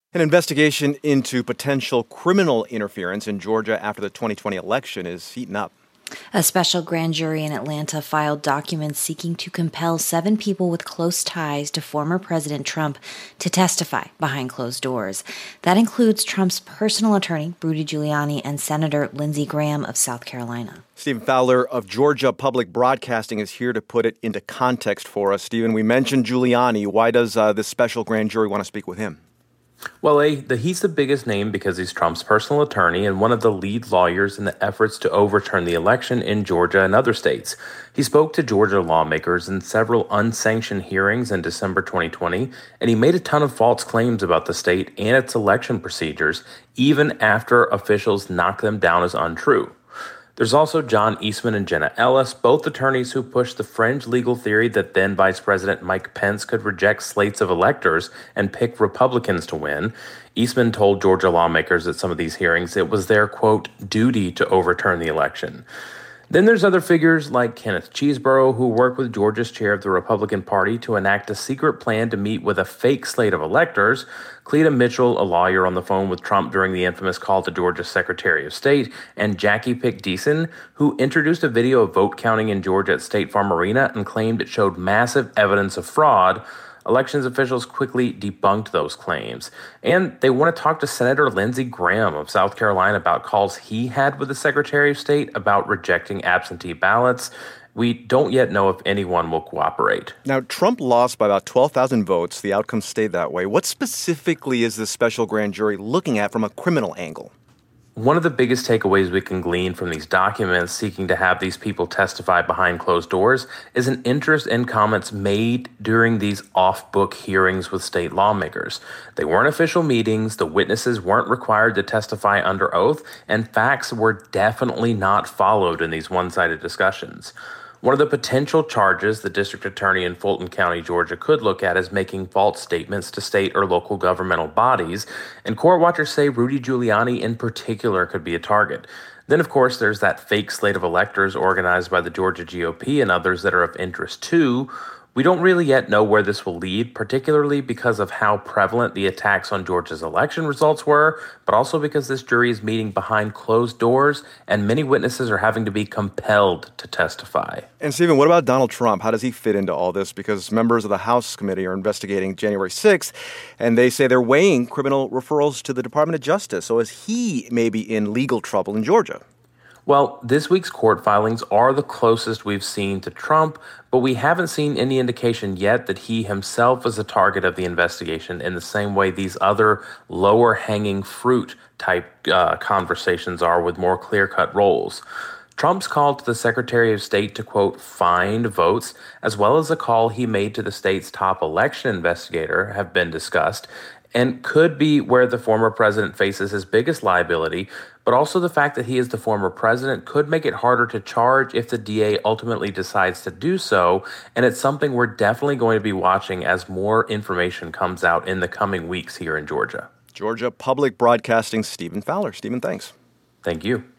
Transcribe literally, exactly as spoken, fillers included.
An investigation into potential criminal interference in Georgia after the twenty twenty election is heating up. A special grand jury in Atlanta filed documents seeking to compel seven people with close ties to former President Trump to testify behind closed doors. That includes Trump's personal attorney, Rudy Giuliani, and Senator Lindsey Graham of South Carolina. Stephen Fowler of Georgia Public Broadcasting is here to put it into context for us. Stephen, we mentioned Giuliani. Why does uh, this special grand jury want to speak with him? Well, a, the, he's the biggest name because he's Trump's personal attorney and one of the lead lawyers in the efforts to overturn the election in Georgia and other states. He spoke to Georgia lawmakers in several unsanctioned hearings in December twenty twenty, and he made a ton of false claims about the state and its election procedures, even after officials knocked them down as untrue. There's also John Eastman and Jenna Ellis, both attorneys who pushed the fringe legal theory that then Vice President Mike Pence could reject slates of electors and pick Republicans to win. Eastman told Georgia lawmakers at some of these hearings it was their, quote, duty to overturn the election. Then there's other figures like Kenneth Chesebro, who worked with Georgia's chair of the Republican Party to enact a secret plan to meet with a fake slate of electors, Cleta Mitchell, a lawyer on the phone with Trump during the infamous call to Georgia's Secretary of State, and Jackie Pick-Deason, who introduced a video of vote counting in Georgia at State Farm Arena and claimed it showed massive evidence of fraud. Elections officials quickly debunked those claims. And they want to talk to Senator Lindsey Graham of South Carolina about calls he had with the Secretary of State about rejecting absentee ballots. We don't yet know if anyone will cooperate. Now, Trump lost by about twelve thousand votes. The outcome stayed that way. What specifically is this special grand jury looking at from a criminal angle? One of the biggest takeaways we can glean from these documents seeking to have these people testify behind closed doors is an interest in comments made during these off-book hearings with state lawmakers. They weren't official meetings, the witnesses weren't required to testify under oath, and facts were definitely not followed in these one-sided discussions. One of the potential charges the district attorney in Fulton County, Georgia, could look at is making false statements to state or local governmental bodies, and court watchers say Rudy Giuliani in particular could be a target. Then, of course, there's that fake slate of electors organized by the Georgia G O P and others that are of interest too. We don't really yet know where this will lead, particularly because of how prevalent the attacks on Georgia's election results were, but also because this jury is meeting behind closed doors and many witnesses are having to be compelled to testify. And Stephen, what about Donald Trump? How does he fit into all this? Because members of the House committee are investigating January sixth, and they say they're weighing criminal referrals to the Department of Justice. So is he maybe in legal trouble in Georgia? Well, this week's court filings are the closest we've seen to Trump, but we haven't seen any indication yet that he himself is a target of the investigation in the same way these other lower-hanging fruit type uh, conversations are with more clear-cut roles. Trump's call to the Secretary of State to, quote, find votes, as well as a call he made to the state's top election investigator, have been discussed, and could be where the former president faces his biggest liability, but also the fact that he is the former president could make it harder to charge if the D A ultimately decides to do so, and it's something we're definitely going to be watching as more information comes out in the coming weeks here in Georgia. Georgia Public Broadcasting, Stephen Fowler. Stephen, thanks. Thank you.